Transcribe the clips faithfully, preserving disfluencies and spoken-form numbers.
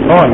بسم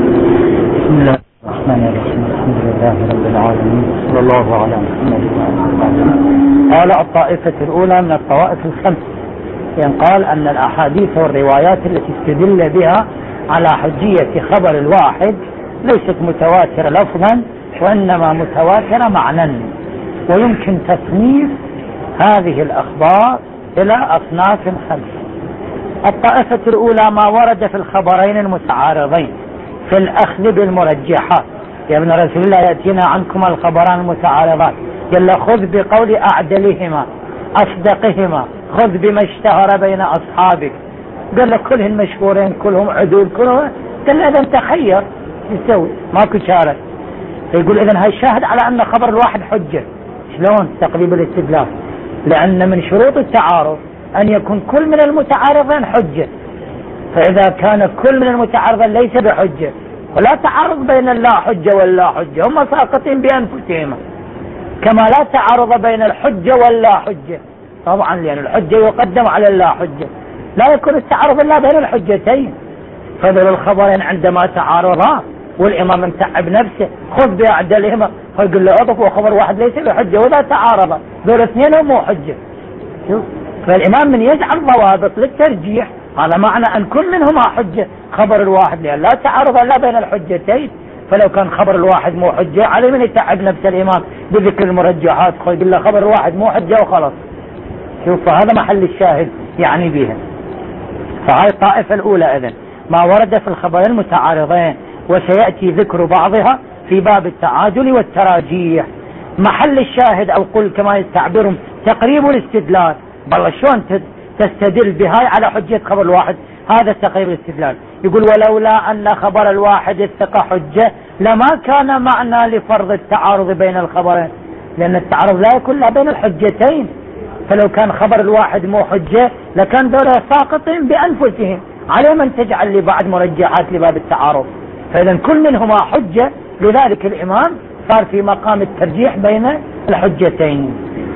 الله الرحمن الرحيم. الحمد لله رب العالمين، صلى الله على محمد وعلى آله. قال الطائفة الأولى من الطوائف الخمس، يعني قال أن الأحاديث والروايات التي استدل بها على حجية خبر الواحد ليست متواترة لفظا وإنما متواترة معنى، ويمكن تصنيف هذه الأخبار إلى أصناف خمسة. الطائفة الأولى ما ورد في الخبرين المتعارضين في الأخذ بالمرجحات. يا ابن رسول الله يأتينا عنكما الخبران المتعارضان، قال خذ بقول أعدلهما أصدقهما، خذ بما اشتهر بين أصحابك. قال لك كلهم مشهورين، كلهم عدول، كلهم. قال إذا انت خير يسوي ماكو شارك. فيقول إذن هاي شاهد على أن خبر الواحد حجة. شلون تقريب الاستدلال؟ لأن من شروط التعارض أن يكون كل من المتعارضين حجة، فإذا كان كل من المتعارضين ليس بحجة ولا تعارض بين اللا حجة واللا حجة، هم ساقطين بأنفسهم، كما لا تعارض بين الحجة واللا حجة طبعا، لأن الحجة يقدم على اللا حجة، لا يكون التعارض إلا بين الحجتين. فذل الخبرين عندما تعارضا والإمام متعب نفسه خذ بأعدلهما، فيقول له أضف وخبر واحد ليس بحجة، وإذا تعارض ذول اثنين هم مو حجة. شوف، فالإمام من يجعل ضوابط للترجيح، هذا معنى أن كل منهما حجة خبر الواحد، لأن لا تعارض إلا بين الحجتين. فلو كان خبر الواحد مو حجة عليه من يتعب نفس الإمام بذكر المرجحات، يقول له خبر الواحد مو حجة وخلاص. شوف، فهذا محل الشاهد يعني بها. فهاي الطائفة الأولى إذن ما ورد في الخبرين المتعارضين، وسيأتي ذكر بعضها في باب التعادل والتراجيح. محل الشاهد أو قل كما يستعبرهم تقريب الاستدلال. بالله شلون تستدل بهاي على حجة خبر الواحد؟ هذا تقريب الاستدلال. يقول ولولا أن خبر الواحد الثقة حجة لما كان معنى لفرض التعارض بين الخبرين، لأن التعارض لا يكون لا بين الحجتين، فلو كان خبر الواحد مو حجة لكان دولة ساقطين بأنفسهم، على من تجعل لي بعد مرجحات لباب التعارض؟ فإذا كل منهما حجة، لذلك الإمام صار في مقام الترجيح بين الحجتين.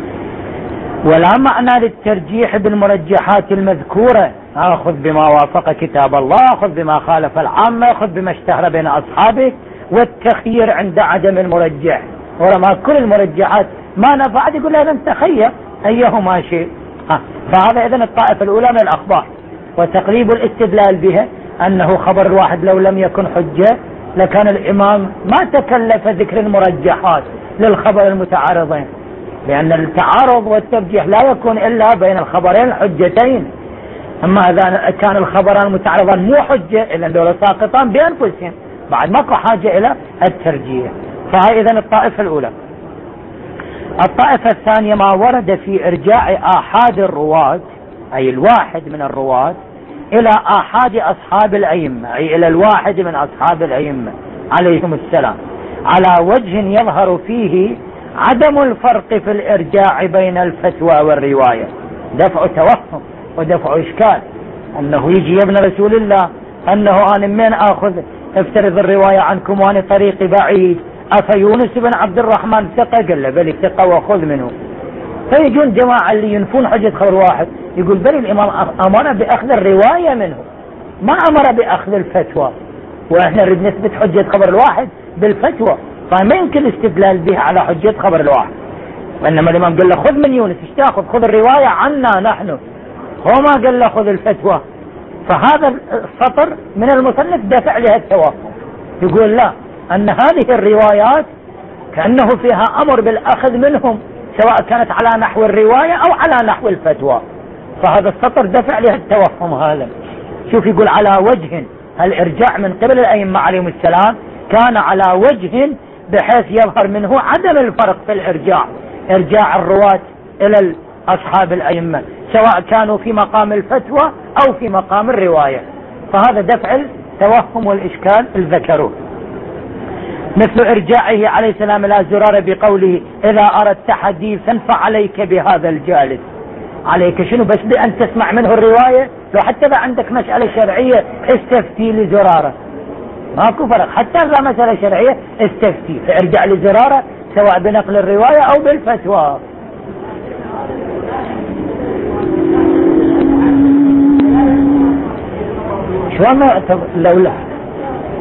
ولا معنى للترجيح بالمرجحات المذكورة، أخذ بما وافق كتاب الله، أخذ بما خالف العامة، أخذ بما اشتهر بين أصحابه، والتخيير عند عدم المرجح. ورما كل المرجحات ما نفعت يقول لها أنت تخير أيهما شيء. فهذا إذن الطائفة الأولى من الأخبار، وتقريب الاستدلال بها أنه خبر الواحد لو لم يكن حجة لكان الإمام ما تكلف ذكر المرجحات للخبر المتعارضين، لأن التعارض والترجيح لا يكون إلا بين الخبرين الحجتين. أما إذا كان الخبران المتعارضان مو حجة إلا دول ساقطان بأنفسهم، بعد ماكو حاجة إلى الترجيح. فهي إذن الطائفة الأولى. الطائفة الثانية ما ورد في إرجاع آحاد الرواة، أي الواحد من الرواة إلى آحاد أصحاب الأئمة، أي إلى الواحد من أصحاب الأئمة عليهم السلام، على وجه يظهر فيه عدم الفرق في الإرجاع بين الفتوى والرواية، دفع توهم ودفع إشكال. أنه يجي ابن رسول الله أنه أنا من أخذ افترض الرواية عنكم وأنا طريقي بعيد، أفيونس بن عبد الرحمن ثقة؟ قال له بل ثقة وخذ منه. فيجون جماعة اللي ينفون حجة خبر واحد يقول بل الإمام أمر بأخذ الرواية منه، ما أمر بأخذ الفتوى، وإحنا نريد نثبت حجة خبر الواحد بالفتوى، فما يمكن الاستدلال به على حجة خبر الواحد. وإنما الإمام قال له خذ من يونس، ايش تأخذ؟ خذ الرواية عنا نحن، هو ما قال له خذ الفتوى. فهذا السطر من المصنف دفع لها التوهم، يقول لا، أن هذه الروايات كأنه فيها أمر بالأخذ منهم سواء كانت على نحو الرواية أو على نحو الفتوى. فهذا السطر دفع لها التوهم هذا. شوف، يقول على وجه الإرجاع من قبل الأئمة عليهم السلام كان على وجه بحيث يظهر منه عدم الفرق في الإرجاع، إرجاع الرواة إلى أصحاب الأئمة سواء كانوا في مقام الفتوى أو في مقام الرواية. فهذا دفع التوهم والإشكال الذكروه. مثل إرجاعه عليه السلام إلى زرارة بقوله إذا أردت حديثا فعليك بهذا الجالس. عليك شنو؟ بس بأن تسمع منه الرواية؟ لو حتى إذا عندك مسألة شرعية استفتي لزرارة، ماكو فرق، حتى إذا مسألة شرعية استفتي، فارجع لزرارة سواء بنقل الرواية أو بالفتوى. شو ما لو لا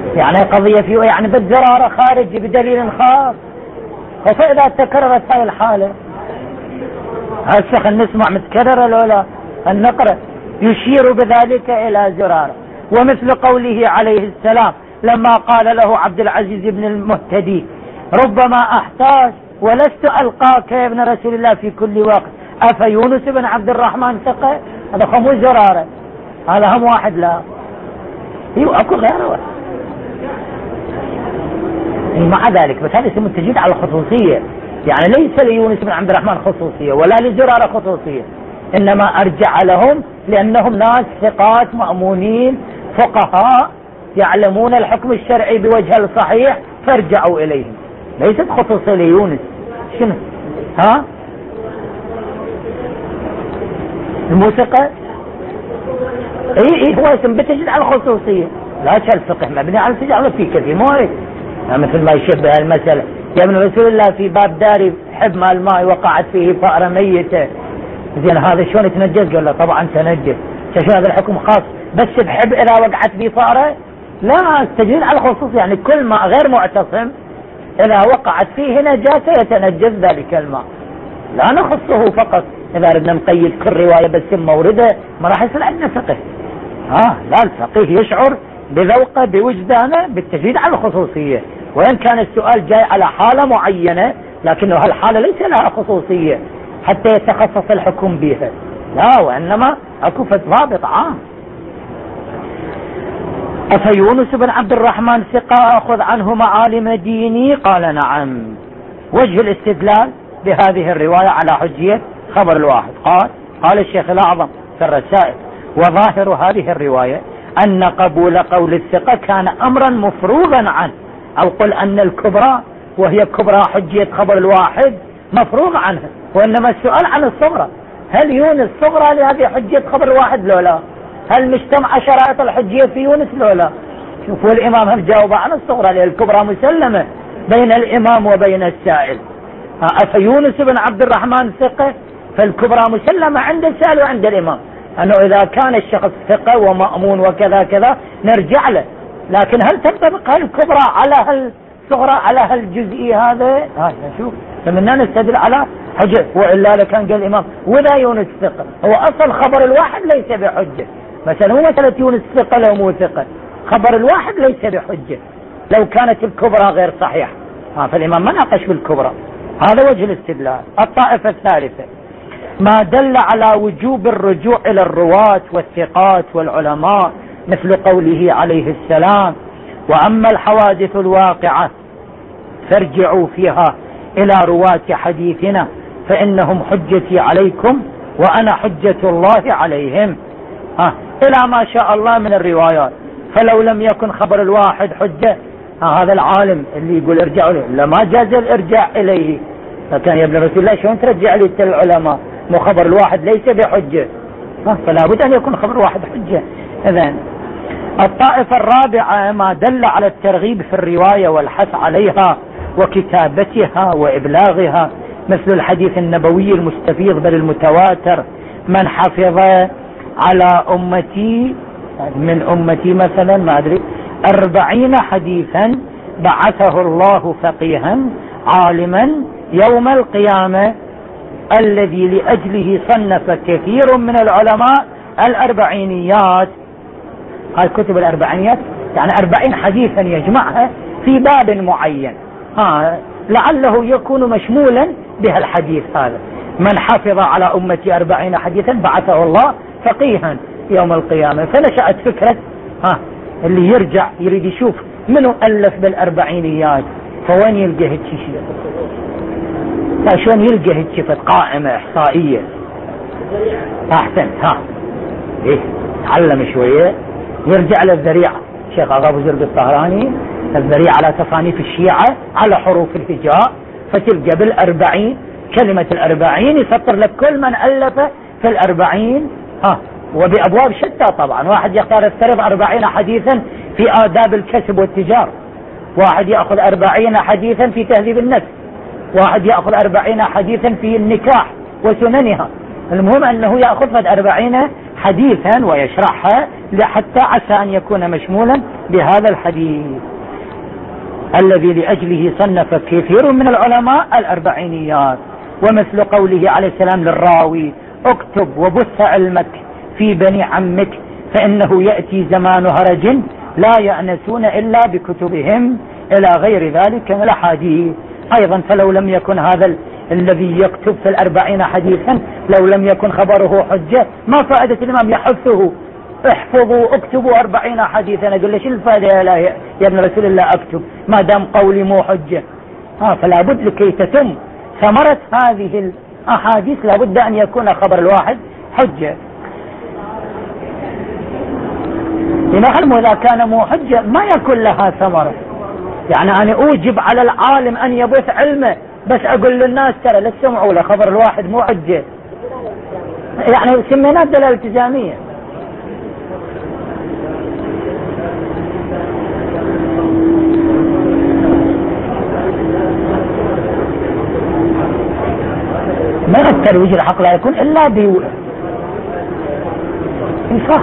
يعني قضية فيه يعني بالزرارة خارج بدليل خاص. فإذا تكررت هذه الحالة هسه خلينا نسمع متكررة لولا النقرة يشير بذلك إلى زرارة. ومثل قوله عليه السلام لما قال له عبد العزيز بن المهتدي ربما أحتاج ولست ألقاك يا ابن رسول الله في كل وقت أفيونس بن عبد الرحمن ثقة. هذا خمو زرارة، هذا هم واحد لا ايوه اكو غيره. مع ذلك بس هذا اسمه التجديد على الخصوصية، يعني ليس ليونس بن عبد الرحمن خصوصية ولا لزرارة خصوصية، إنما أرجع لهم لأنهم ناس ثقات مأمونين فقهاء يعلمون الحكم الشرعي بوجه الصحيح فارجعوا إليهم. ليست خصوصية ليونس. شنو ها الموسيقى؟ اي اي هو اسم بتجد على الخصوصية، لا الفقه مبني على التجارة في كثير مو هيك. مثل ما يشبه المسألة يا ابن رسول الله في باب داري حب مال الماء وقعت فيه فأرة ميتة، زين هذا شلون يتنجس؟ قال له طبعا تنجس. شو هذا الحكم خاص بس بحب إذا وقعت فيه فأرة؟ لا، التجديد على الخصوص يعني كل ماء غير معتصم إذا وقعت فيه نجاسة يتنجس ذلك الماء، لا نخصه فقط. إذا ردنا نقيد كل رواية بس مورده ما راح يصير عندنا فقه. ها لا، الفقيه يشعر بذوقه بوجدانه بالتجديد على الخصوصية، وإن كان السؤال جاي على حالة معينة لكنه هالحالة ليس لها خصوصية حتى يتخصص الحكم بها، لا، وإنما أكو ضابط عام. أفيونس بن عبد الرحمن ثقة أخذ عنه معالم ديني؟ قال نعم. وجه الاستدلال بهذه الرواية على حجية خبر الواحد قال قال الشيخ الأعظم في الرسائل وظاهر هذه الرواية أن قبول قول الثقة كان أمرا مفروغا عنه، أو قل أن الكبرى وهي كبرى حجية خبر الواحد مفروغ عنها، وإنما السؤال عن الصغرى. هل يونس صغرى لهذه حجية خبر الواحد لو لا؟ هل مجتمع شرائط الحجية في يونس لو لا؟ شوفوا الإمام هم جاوب عن الصغرى لأن الكبرى مسلمة بين الإمام وبين السائل. أفيونس بن عبد الرحمن ثقة فالكبرى مسلمة عند السائل وعند الإمام، أنه إذا كان الشخص ثقة ومأمون وكذا كذا نرجع له، لكن هل تنطبق الكبرى على هالصغرى على هالجزئي هذا؟ ها نشوف فمنا نستدل على حجة، وإلا لكان قال الإمام ولا يونس ثقة. هو أصل خبر الواحد ليس بحجة، مثلا هو مسألة يونس ثقة لو مو ثقة، خبر الواحد ليس بحجة لو كانت الكبرى غير صحيحة. ها فالإمام ما ناقش بالكبرى، هذا وجه الاستدلال. الطائفة الثالثة ما دل على وجوب الرجوع إلى الرواة والثقات والعلماء مثل قوله عليه السلام وأما الحوادث الواقعة فارجعوا فيها إلى رواة حديثنا فإنهم حجتي عليكم وأنا حجة الله عليهم، ها إلى ما شاء الله من الروايات. فلو لم يكن خبر الواحد حجة، ها هذا العالم اللي يقول ارجعوا له لما جاز الارجاع إليه، فكان يا ابن رسول الله شلون ترجع لي العلماء؟ مو خبر الواحد ليس بحجة، فلا بد أن يكون خبر واحد حجة. إذن الطائفة الرابعة ما دل على الترغيب في الرواية والحث عليها وكتابتها وإبلاغها مثل الحديث النبوي المستفيض بل المتواتر من حفظ على أمتي من أمتي مثلا ما أدري أربعين حديثا بعثه الله فقيها عالما يوم القيامة الذي لأجله صنف كثير من العلماء الأربعينيات. هاي كتب الأربعينيات يعني أربعين حديثا يجمعها في باب معين، ها لعله يكون مشمولا بها الحديث هذا. من حفظ على أمتي أربعين حديثا بعثه الله فقيها يوم القيامة. فنشأت فكرة ها اللي يرجع يريد يشوف منو ألف بالأربعينيات، فوين يلقى هيك شيء؟ فشون يلقى هيك شفت قائمة إحصائية؟ أحسن ها إيه تعلم شوية يرجع للذريعة. شيخ أغا أبو زرق الطهراني الذريعة على تصانيف الشيعة على حروف الهجاء، فتلقى بالأربعين كلمة الأربعين يسطر لك كل من ألف في الأربعين، ها وبأبواب شتى طبعا. واحد يختار يفترض أربعين حديثا في آداب الكسب والتجارة، واحد يأخذ أربعين حديثا في تهذيب النفس، واحد يأخذ أربعين حديثا في النكاح وسننها. المهم أنه يأخذ أربعين حديثا ويشرحها حتى عسى أن يكون مشمولا بهذا الحديث الذي لأجله صنف كثير من العلماء الأربعينيات. ومثل قوله عليه السلام للراوي: اكتب وبث علمك في بني عمك فإنه يأتي زمان هرج لا يأنسون إلا بكتبهم، إلى غير ذلك من الأحاديث. أيضا فلو لم يكن هذا الذي يكتب في الأربعين حديثا، لو لم يكن خبره حجة، ما فائدة الإمام يحثه: احفظوا اكتبوا أربعين حديثا؟ أقول له شو الفائدة يا, يا ابن رسول الله أكتب ما دام قولي مو حجة؟ آه فلا بد لكي تتم ثمرة هذه الأحاديث لابد أن يكون خبر الواحد حجة. لنعلم إذا كان مو حجة ما يكون لها ثمرة. يعني أنا أوجب على العالم أن يبث علمه، بس أقول للناس ترى لا تسمعوا له خبر الواحد مو حجة، يعني سميناه الدلالة الالتزامية. ما الترويج الحق لا يكون إلا بإنصاف.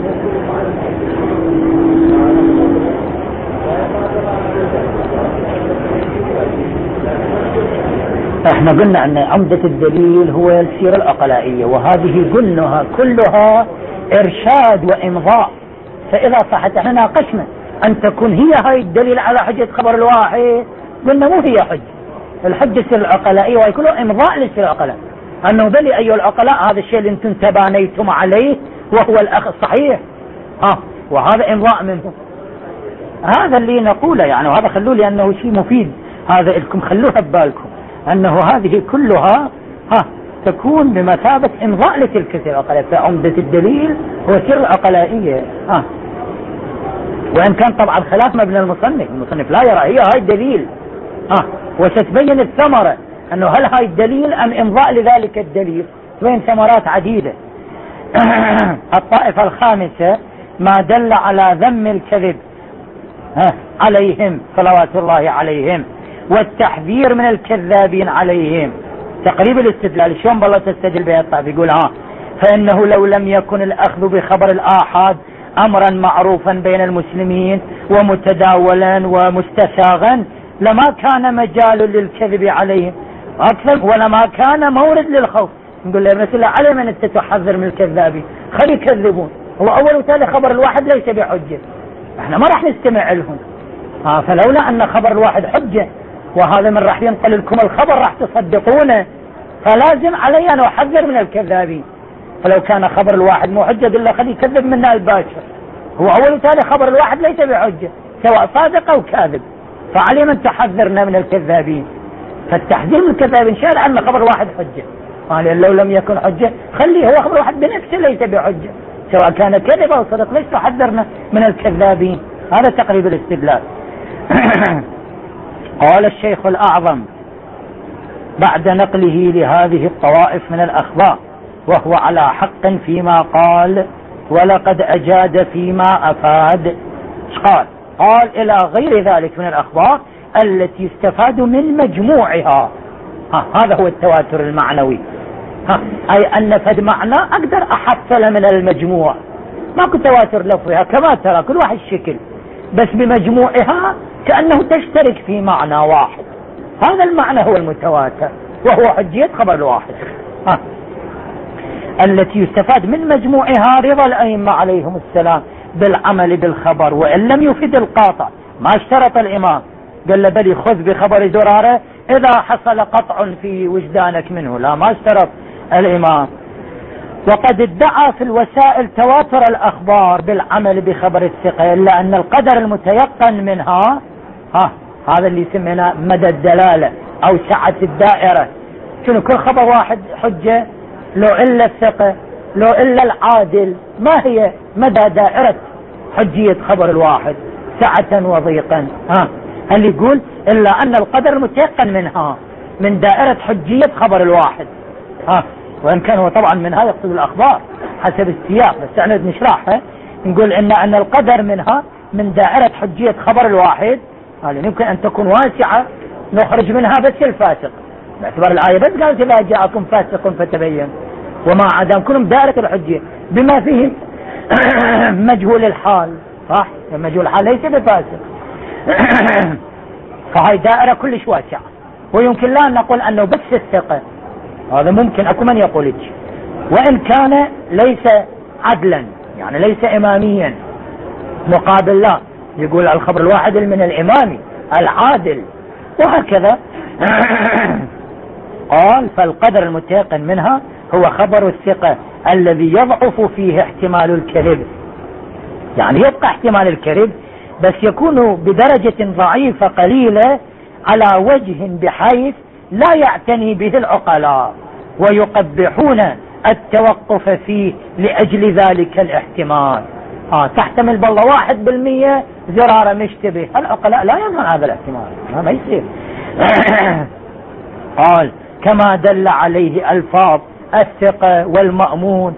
احنا قلنا ان عمدة الدليل هو السيرة العقلائية، وهذه قلناها كلها ارشاد وامضاء. فاذا صحت احنا ناقشنا ان تكون هي هاي الدليل على حجة خبر الواحد، قلنا مو هي حجة. الحجة السيرة العقلائية وهي كله امضاء للسيرة العقلائية، انه بلي ايها العقلاء هذا الشيء اللي انتم تبانيتم عليه وهو الاخ الصحيح، اه وهذا امضاء منه. هذا اللي نقوله يعني، وهذا خلوه لانه شيء مفيد، هذا لكم خلوها ببالكم أنه هذه كلها ها تكون بمثابة إمضاء لتلك السيرة العقلائية. فعمدة الدليل هو سيرة العقلائية، ها وإن كان طبعا خلاف مبنى المصنف، المصنف لا يرى هي هاي الدليل، ها وستبين الثمرة أنه هل هاي الدليل أم إمضاء لذلك الدليل، تبين ثمرات عديدة. الطائفة الخامسة ما دل على ذم الكذب ها عليهم صلوات الله عليهم، والتحذير من الكذابين عليهم. تقريب الاستدلال شلون بالله تستدل به الطائف؟ يقول ها فإنه لو لم يكن الأخذ بخبر الآحاد أمرا معروفا بين المسلمين ومتداولا ومستساغا لما كان مجال للكذب عليهم أكثر، ولما كان مورد للخوف. نقول له مثل على من أنت تحذر من الكذابين، خلي يكذبون، هو أول وتالي خبر الواحد ليس بحجة، احنا ما راح نستمع لهم. ها فلولا أن خبر الواحد حجة وهذا من راح ينقل لكم الخبر راح تصدقونه، فلازم علي أن أحذر من الكذابين. فلو كان خبر الواحد مو حجة قل له خلي يكذب منا الباشر، هو أول وتالي خبر الواحد ليس بحجة سواء صادق أو كاذب، فعلي من تحذرنا من الكذابين. فالتحذير من الكذابين شال أن خبر الواحد حجة، قال لو لم يكن حجة خليه هو خبر الواحد بنفسه ليس بحجة سواء كان كذب أو صدق، ليس تحذرنا من الكذابين. هذا تقريب الاستدلال. قال الشيخ الأعظم بعد نقله لهذه الطوائف من الأخبار وهو على حق فيما قال ولقد أجاد فيما أفاد. قال قال إلى غير ذلك من الأخبار التي استفاد من مجموعها. ها هذا هو التواتر المعنوي، ها أي أن فد معنى أقدر أحصل من المجموع، ماكو تواتر لفظها كما ترى كل واحد شكل، بس بمجموعها كأنه تشترك في معنى واحد. هذا المعنى هو المتواتر وهو حجية خبر الواحد، ها التي يستفاد من مجموعها رضا الأئمة عليهم السلام بالعمل بالخبر، وإن لم يفيد القاطع ما اشترط الإمام، قال له بل خذ بخبر زرارة إذا حصل قطع في وجدانك منه، لا ما اشترط الإمام. وقد ادعى في الوسائل تواتر الأخبار بالعمل بخبر الثقة، إلا أن القدر المتيقن منها ها هذا اللي يسمينا مدى الدلالة أو سعة الدائرة. شنو كل خبر واحد حجة لو إلا الثقة لو إلا العادل، ما هي مدى دائرة حجية خبر الواحد سعة وضيقا؟ ها هل يقول إلا أن القدر المتيقن منها من دائرة حجية خبر الواحد، ها وإن كان هو طبعا منها يقصد الأخبار حسب السياق، بس احنا نشرحها نقول إن أن القدر منها من دائرة حجية خبر الواحد، هذا يمكن أن تكون واسعة نخرج منها بس الفاسق، باعتبار الآية بس قالت إذا جاءكم فاسق فتبين، وما عدم كلهم دائرة الحجية بما فيه مجهول الحال، صح؟ مجهول الحال ليس بفاسق. فهاي دائرة كلش واسعة، ويمكن لا نقول أنه بس الثقة، هذا ممكن أكو من يقول إيش، وإن كان ليس عدلا يعني ليس إماميا، مقابل لا يقول الخبر الواحد من الإمامي العادل وهكذا. قال فالقدر المتيقن منها هو خبر الثقة الذي يضعف فيه احتمال الكذب، يعني يبقى احتمال الكذب بس يكون بدرجة ضعيفة قليلة على وجه بحيث لا يعتني به العقلاء ويقبحون التوقف فيه لأجل ذلك الاحتمال. آه تحتمل بالله واحد بالمية زرارة مشتبه، العقلاء لا ينهى هذا الاحتمال، ما يصير. قال كما دل عليه ألفاظ الثقة والمأمون.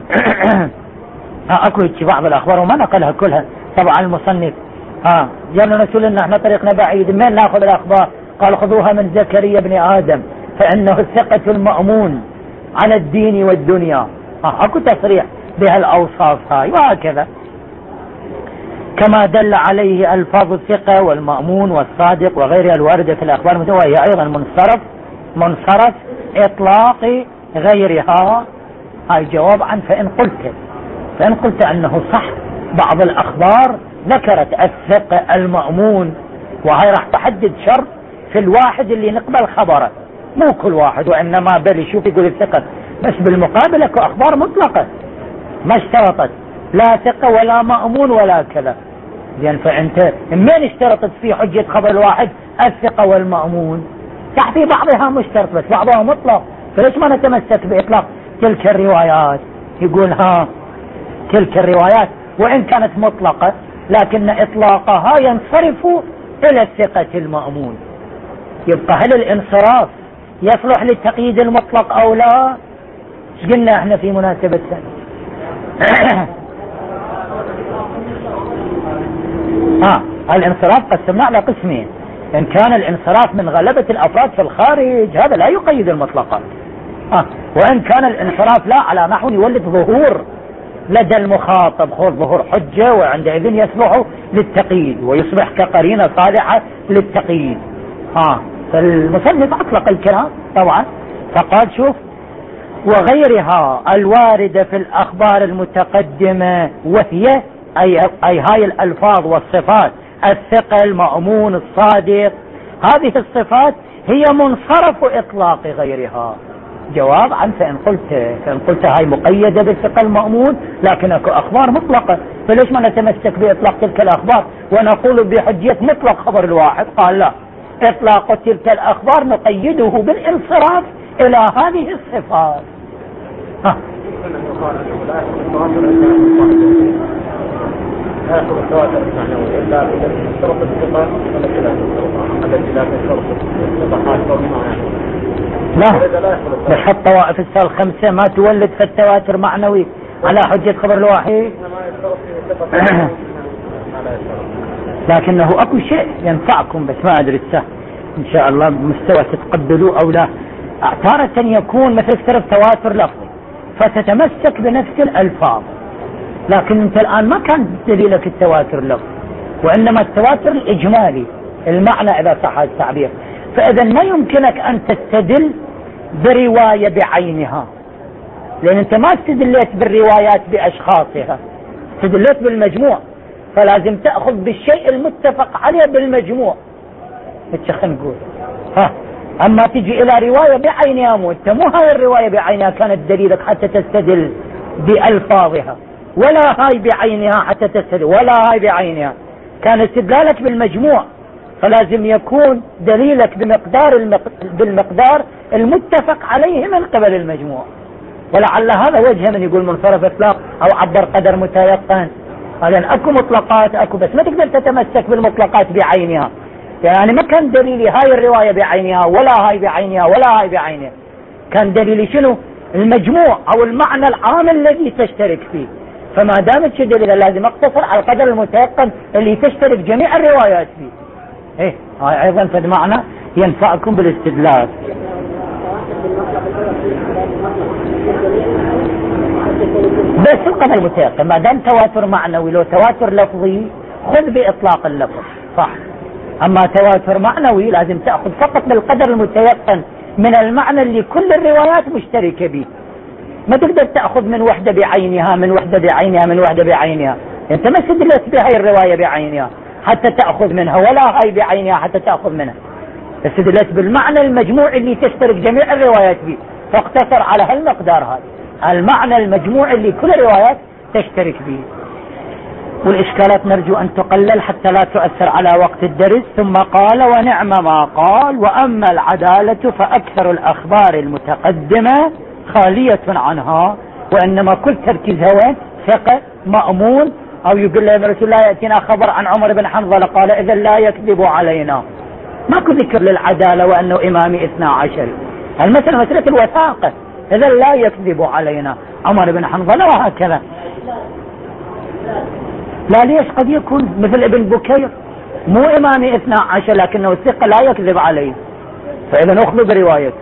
اكو بعض الاخبار وما نقلها كلها طبعا المصنف. ها جاءنا رسول الله احنا طريقنا بعيد، من ناخذ الاخبار؟ قال خذوها من زكريا بن ادم فانه الثقة المأمون على الدين والدنيا. ها اكو تصريح بهالاوصاف هاي وهكذا. كما دل عليه الفاظ الثقة والمأمون والصادق وغيرها الواردة في الاخبار، وهي ايضا منصرف منصرف اطلاق غيرها. هاي جواب عن فإن قلت فإن قلت أنه صح بعض الأخبار ذكرت الثقة المأمون، وهي راح تحدد شرط في الواحد اللي نقبل خبره، مو كل واحد، وإنما بل يشوف يقول الثقة، بس بالمقابل اكو أخبار مطلقة ما اشترطت لا ثقة ولا مأمون ولا كذا. زين فأنت من اشترطت في حجة خبر الواحد الثقة والمأمون؟ صح في بعضها مشترط بس بعضها مطلق، فليش ما نتمسك بإطلاق تلك الروايات؟ يقول ها تلك الروايات وإن كانت مطلقة لكن إطلاقها ينصرف إلى الثقة المأمون. يبقى هل الانصراف يصلح للتقييد المطلق أو لا؟ ايش قلنا احنا في مناسبة سنة؟ ها الانصراف قسمنا على قسمين، إن كان الانصراف من غلبة الأفراد في الخارج هذا لا يقيد المطلقات، آه. وإن كان الانصراف لا على نحو يولد ظهور لدى المخاطب، خذ ظهور حجة وعندئذ يصلح للتقييد ويصبح كقرينة صالحة للتقييد. آه. فالمصنف أطلق الكلام طبعا فقال شوف وغيرها الواردة في الأخبار المتقدمة، وهي أي, أي هاي الألفاظ والصفات الثقة المأمون الصادق، هذه الصفات هي منصرف إطلاق غيرها. جواب عن فإن قلت فإن قلت هاي مقيدة بالثقة المأمون لكن اكو أخبار مطلقة، فليش ما نتمسك بإطلاق تلك الأخبار ونقول بحجية مطلق خبر الواحد؟ قال لا، إطلاق تلك الأخبار نقيده بالانصراف إلى هذه الصفات. ها لا يأخذ التواتر المعنوي إلا إذا اشترط الثقة التي لا تشترط التي لا تشترط الثقة لا بس الطوائف السال الخمسة ما تولد في التواتر معنوي على حجة خبر الواحد، لكنه أكو شيء ينفعكم بس ما أدري السهل إن شاء الله بمستوى تتقبلوا أو لا. تارة يكون مثل افترض تواتر لفظي فتتمسك بنفس الألفاظ، لكن انت الآن ما كان دليلك التواتر لفظ وإنما التواتر الإجمالي المعنى إذا صح التعبير، فإذا ما يمكنك أن تستدل برواية بعينها، لأن أنت ما استدلت بالروايات بأشخاصها، استدلت بالمجموع، فلازم تأخذ بالشيء المتفق عليه بالمجموع. خلينا نقول ها أما تجي إلى رواية بعينها، مو أنت مو هاي الرواية بعينها كانت دليلك حتى تستدل بألفاظها، ولا هاي بعينها حتى تستدل، ولا هاي بعينها، كان استدلالك بالمجموع، فلازم يكون دليلك بمقدار المق... بالمقدار المتفق عليه من قبل المجموع. ولعل هذا وجه من يقول منصرف اطلاق او عبر قدر متيقن، لان اكو مطلقات اكو، بس ما تقدر تتمسك بالمطلقات بعينها، يعني ما كان دليلي هاي الرواية بعينها ولا هاي بعينها ولا هاي بعينها، كان دليلي شنو؟ المجموع او المعنى العام الذي تشترك فيه، فما دامت شي دليل لازم اقتصر على القدر المتيقن اللي تشترك جميع الروايات فيه. ايه هاي ايضا فد معنى ينفعكم بالاستدلال. بس القدر المتيقن ما دام تواتر معنوي. لو تواتر لفظي خذ بإطلاق اللفظ صح، أما تواتر معنوي لازم تأخذ فقط بالقدر المتيقن من المعنى اللي كل الروايات مشتركة به. ما تقدر تأخذ من وحدة بعينها من وحدة بعينها من وحدة بعينها. أنت ما استدلت بهاي الرواية بعينها حتى تأخذ منها، ولا هاي بعينها حتى تأخذ منها. استدلت بالمعنى المجموع اللي تشترك جميع الروايات به، فاقتصر على هالمقدار هذا المعنى المجموع اللي كل الروايات تشترك به. والإشكالات نرجو أن تقلل حتى لا تؤثر على وقت الدرس. ثم قال: ونعم ما قال. وأما العدالة فأكثر الأخبار المتقدمة خالية عنها، وإنما كل تركيزها وين؟ ثقة مأمون. أو يقول له رسول الله يأتينا خبر عن عمر بن حنظلة قال: إذا لا يكذب علينا. ماكو ذكر للعدالة وأنه إمامي اثنى عشر. المسألة مسألة الوثاقة، إذا لا يكذب علينا عمر بن حنظلة وهكذا. لا ليش؟ قد يكون مثل ابن بكير مو إمامي اثنى عشر لكنه الثقة لا يكذب عليه، فإذا نأخذ بروايته.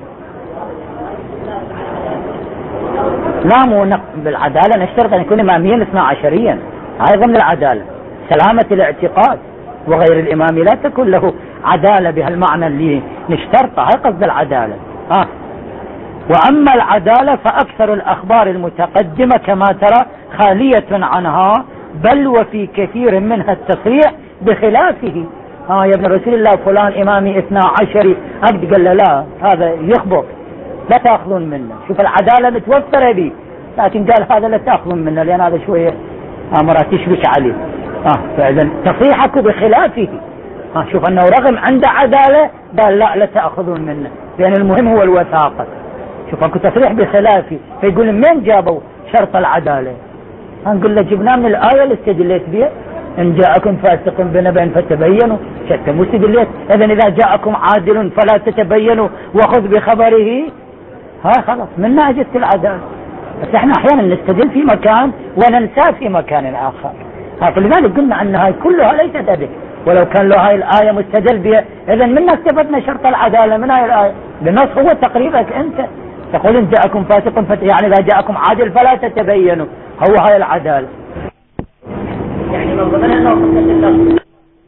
لا مو بالعدالة نشترط أن يكون إماميا اثنى عشريا، هذا ضمن العدالة سلامة الاعتقاد، وغير الإمام لا تكون له عدالة بهالمعنى اللي نشترطه. هاي قصد العدالة. ها. وأما العدالة فأكثر الأخبار المتقدمة كما ترى خالية عنها، بل وفي كثير منها التصريح بخلافه. ها يا ابن رسول الله فلان إمامي اثنى عشري، أبد قال له لا هذا يخبط لا تأخذون منه. شوف العدالة متوفرة به، لكن قال هذا لا تأخذون منه لأن هذا شوية أمرا تشبك عليه. آه فإذا تصريحك بخلافه. آه شوف أنه رغم عنده عدالة قال لا لا تأخذون منه، لأن المهم هو الوثاقة. شوف أكو تصريح بخلافه، فيقول من جابوا شرط العدالة؟ هنقول له جبناه من الآية اللي استدليت بها: إن جاءكم فاسق بنبأ فتبينوا. شتى مو استدليت؟ إذن إذا جاءكم عادل فلا تتبينوا وخذ بخبره. ها خلاص من ناجة العدالة. بس احنا احيانا نستدل في مكان وننسى في مكان آخر. فلذلك قلنا أن هاي كلها ليست أدلة، ولو كان له هاي الآية مستدل بها إذن من استفدنا شرط العدالة من هاي الآية. بالنص هو تقريبك أنت تقول إن جاءكم فاسق فت... يعني إذا جاءكم عادل فلا تتبينوا، هو هاي العدالة. يعني من ضمن النقطة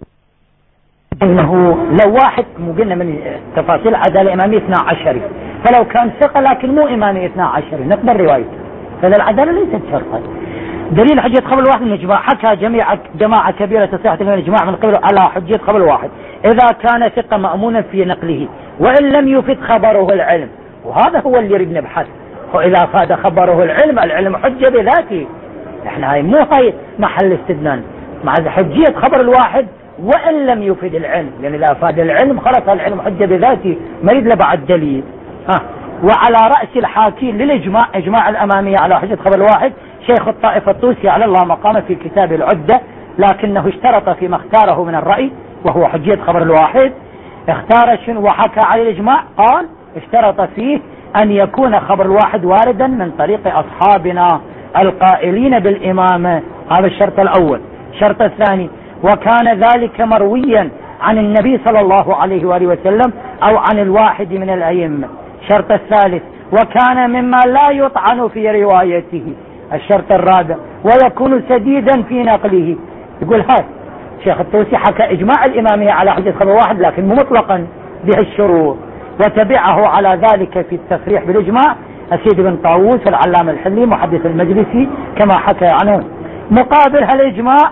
انه لو واحد مو قلنا من تفاصيل العدالة إمامي اثنى عشري، فلو كان ثقة لكن مو إمامي اثنى عشري نقبل روايته، فإذا العدالة ليست شرطا. دليل حجية خبر الواحد من الإجماع: حكى جميع جماعة كبيرة تصحيح من الإجماع من قبل على حجية خبر الواحد إذا كان ثقة مأمونا في نقله وإن لم يفد خبره العلم. وهذا هو اللي يريد نبحث، وإذا فاد خبره العلم العلم حجة بذاته. احنا هاي مو هاي محل استدلال مع حجية خبر الواحد وإن لم يفد العلم، لأن إذا فاد العلم خلص العلم حجة بذاته ما يريد له بعد دليل. ها. وعلى رأس الحاكين للإجماع إجماع الأمامية على حجة خبر الواحد شيخ الطائفة الطوسي على الله مقام في كتاب العدة، لكنه اشترط فيما اختاره من الرأي وهو حجية خبر الواحد. اختار شنو وحكى على الإجماع؟ قال اشترط فيه أن يكون خبر الواحد واردا من طريق أصحابنا القائلين بالإمامة. هذا الشرط الأول. الشرط الثاني: وكان ذلك مرويا عن النبي صلى الله عليه وآله وسلم أو عن الواحد من الأئمة. الشرط الثالث: وكان مما لا يطعن في روايته. الشرط الرابع: ويكون سديدا في نقله. يقول هذا شيخ الطوسي حكى إجماع الإمامية على حجة خبر واحد لكن مو مطلقا بهالشروط، وتبعه على ذلك في التصريح بالإجماع السيد بن طاووس العلامة الحلي محدث المجلسي كما حكى عنه. مقابل هالإجماع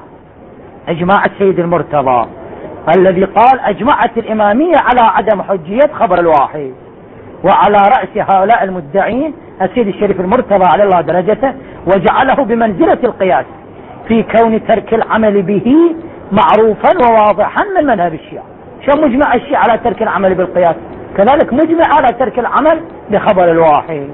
إجماع السيد المرتضى الذي قال أجمعت الإمامية على عدم حجية خبر الواحد، وعلى رأس هؤلاء المدعين السيد الشريف المرتضى على الله درجته، وجعله بمنزلة القياس في كون ترك العمل به معروفا وواضحا من مذهب الشيعة. شو مجمع الشيعة على ترك العمل بالقياس، كذلك مجمع على ترك العمل بخبر الواحد.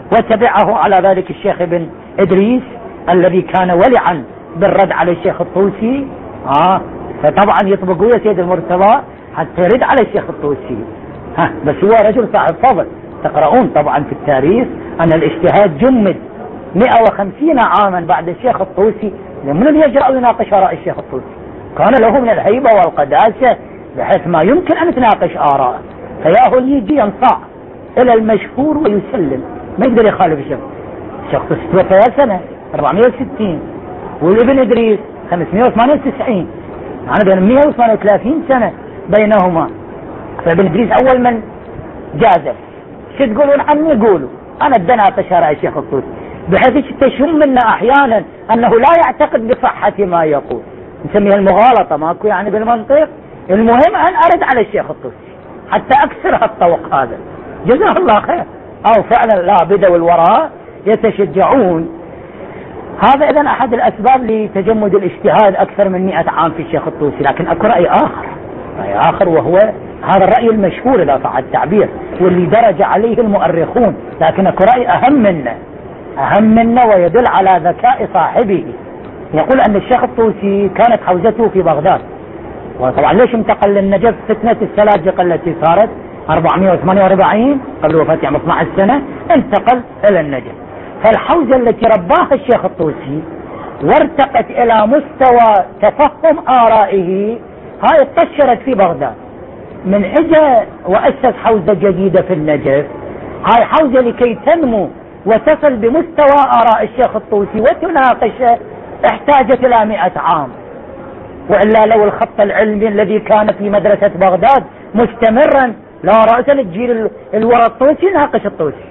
وتبعه على ذلك الشيخ ابن إدريس الذي كان ولعا بالرد على الشيخ الطوسي. آه فطبعا يطبقوا يا سيد المرتضى حتى يرد على الشيخ الطوسي. ها بس هو رجل صاحب فضل. تقرؤون طبعا في التاريخ أن الاجتهاد جمد مئة وخمسين عاما بعد الشيخ الطوسي. من اللي يجرأ يناقش آراء الشيخ الطوسي؟ كان له من الهيبة والقداسة بحيث ما يمكن أن تناقش آراءه، فياهو يجي ينصاع إلى المشهور ويسلم، ما يقدر يخالف الشيخ. الشيخ الطوسي توفى سنة أربعمائة وستين، والابن إدريس خمسمائة وثمانية وتسعين، يعني بين مئة وثمانية وثلاثين سنة بينهما. فابن إدريس أول من جازف. شو تقولون عني؟ قولوا أنا ادناقش رأي الشيخ الطوسي، بحيث تشم منا أحيانا أنه لا يعتقد بصحة ما يقول، نسميها المغالطة، ماكو يعني بالمنطق. المهم أن أرد على الشيخ الطوسي حتى أكسر هالطوق هذا، جزاه الله خير. أو فعلا العابدة والوراء يتشجعون. هذا إذن أحد الأسباب لتجمد الاجتهاد أكثر من مئة عام في الشيخ الطوسي. لكن أكو رأي آخر، رأي آخر وهو هذا الرأي المشهور إذا صح التعبير، واللي درج عليه المؤرخون. لكن أكو رأي أهم منه، أهم منه ويدل على ذكاء صاحبه. يقول أن الشيخ الطوسي كانت حوزته في بغداد، وطبعا ليش انتقل للنجف؟ فتنة السلاجقة التي صارت أربعمائة وثمانية وأربعين قبل وفاة يعني اثنتي عشرة سنة، انتقل إلى النجف. فالحوزة التي رباها الشيخ الطوسي وارتقت إلى مستوى تفهم آرائه هاي اتطشرت في بغداد. من اجى وأسس حوزة جديدة في النجف، هاي حوزة لكي تنمو وتصل بمستوى آراء الشيخ الطوسي وتناقشه احتاجت إلى مئة عام. وإلا لو الخط العلمي الذي كان في مدرسة بغداد مستمرا لا رأس للجيل الوراء الطوسي ناقش الطوسي.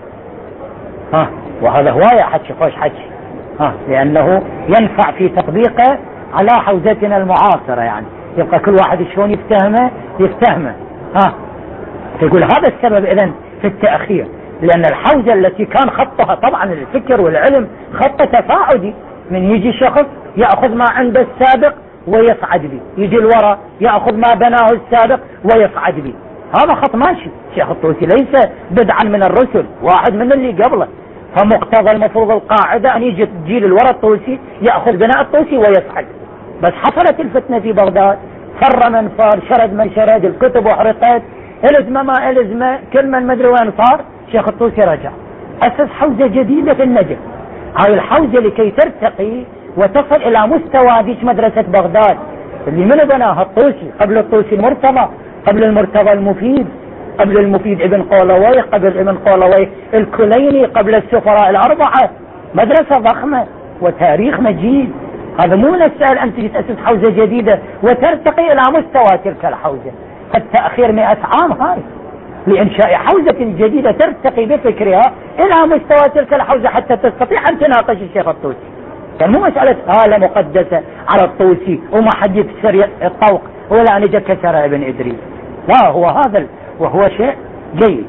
ها وهذا هواية حكي خوش حكي، ها لأنه ينفع في تطبيقه على حوزتنا المعاصرة. يعني يبقى كل واحد شلون يفتهمه يفتهمه. ها يقول هذا السبب إذن في التأخير، لأن الحوزة التي كان خطها طبعا الفكر والعلم خط تفاعلي، من يجي شخص يأخذ ما عنده السابق ويصعد به، يجي الوراء يأخذ ما بناه السابق ويصعد به. هذا خط ماشي. الشيخ الطوسي ليس بدعا من الرسل، واحد من اللي قبله. فمقتضى المفروض القاعدة أن يجي جيل الوراء الطوسي يأخذ بناء الطوسي ويصعد. بس حصلت الفتنة في بغداد، فر من فار، شرد من شرد، الكتب احرقت، الزمه ما الزمه، كل من مدري وين صار. الشيخ الطوسي رجع أسس حوزة جديدة في النجف. هاي الحوزة لكي ترتقي وتصل إلى مستوى ديش مدرسة بغداد اللي من بناها الطوسي، قبل الطوسي المرتضى، قبل المرتضى المفيد، قبل المفيد ابن قولوي، قبل ابن قولوي الكليني، قبل السفراء الأربعة. مدرسة ضخمة وتاريخ مجيد. هذا مو من السهل أن تجي تأسس حوزة جديدة وترتقي إلى مستوى تلك الحوزة. التأخير مئة عام هاي لإنشاء حوزة جديدة ترتقي بفكرها إلى مستوى تلك الحوزة حتى تستطيع أن تناقش الشيخ الطوسي. كان مو مسألة آلة مقدسة على الطوسي وما حد يكسر الطوق ولا نجا كسر ابن إدريس. لا، هو هذا وهو شيء جيد.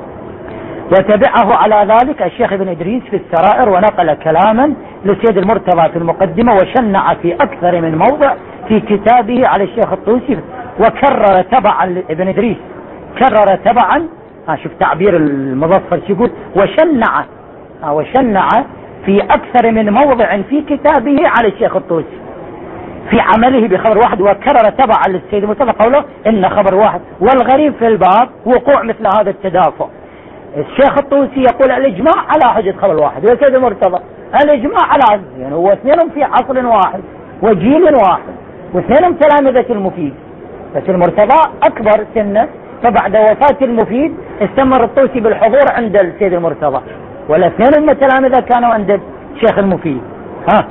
وتبعه على ذلك الشيخ ابن إدريس في السرائر، ونقل كلاما للسيد المرتضى في المقدمة، وشنع في أكثر من موضع في كتابه على الشيخ الطوسي، وكرر تبعا ابن إدريس، كرر تبعا. ها شوف تعبير المظفر شو يقول، وشنع ها وشنع في أكثر من موضع في كتابه على الشيخ الطوسي في عمله بخبر واحد، وكرر تبعا للسيد المرتضى قوله إن خبر واحد، والغريب في الباب وقوع مثل هذا التدافع. الشيخ الطوسي يقول الإجماع على حجة خبر واحد، والسيد المرتضى الإجماع على، يعني هو اثنين في عصر واحد وجيل واحد، واثنين تلامذة المفيد. بس المرتضى أكبر سنة، فبعد وفاة المفيد استمر الطوسي بالحضور عند السيد المرتضى، والاثنين من تلامذة كانوا عند الشيخ المفيد. ها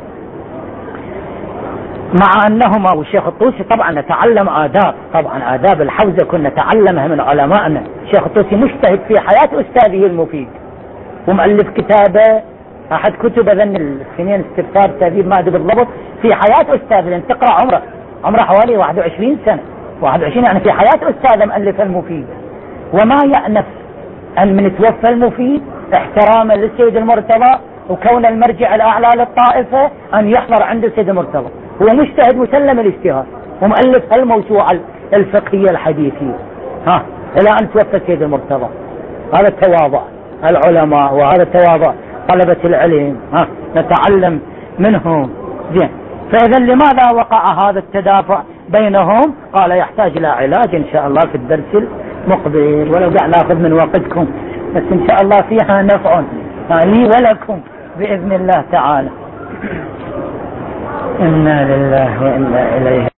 مع أنهما والشيخ الطوسي طبعا نتعلم آداب، طبعا آداب الحوزة كنا نتعلمها من علمائنا. الشيخ الطوسي مجتهد في حياة أستاذه المفيد، ومؤلف كتابه أحد كتب ذن السنين استفسار تهذيب ما أدري بالضبط في حياة أستاذه، لأن تقرأ عمره عمره حوالي واحد وعشرين سنة، واحد وعشرين يعني في حياة أستاذه مؤلف المفيد. وما يأنف أن من توفى المفيد احتراما للسيد المرتضى وكون المرجع الأعلى للطائفة أن يحضر عند السيد المرتضى. هو مجتهد مسلم الاجتهاد ومؤلف الموسوعة الفقهية الحديثية ها إلى أن توفى السيد المرتضى. هذا التواضع العلماء، وهذا التواضع طلبة العلم، ها نتعلم منهم. زين، فإذا لماذا وقع هذا التدافع بينهم؟ قال يحتاج إلى علاج إن شاء الله في الدرس المقبل، ولو قاعد ناخذ من وقتكم، بس إن شاء الله فيها نفع لي ولكم بإذن الله تعالى. إنا لله وإنا إليه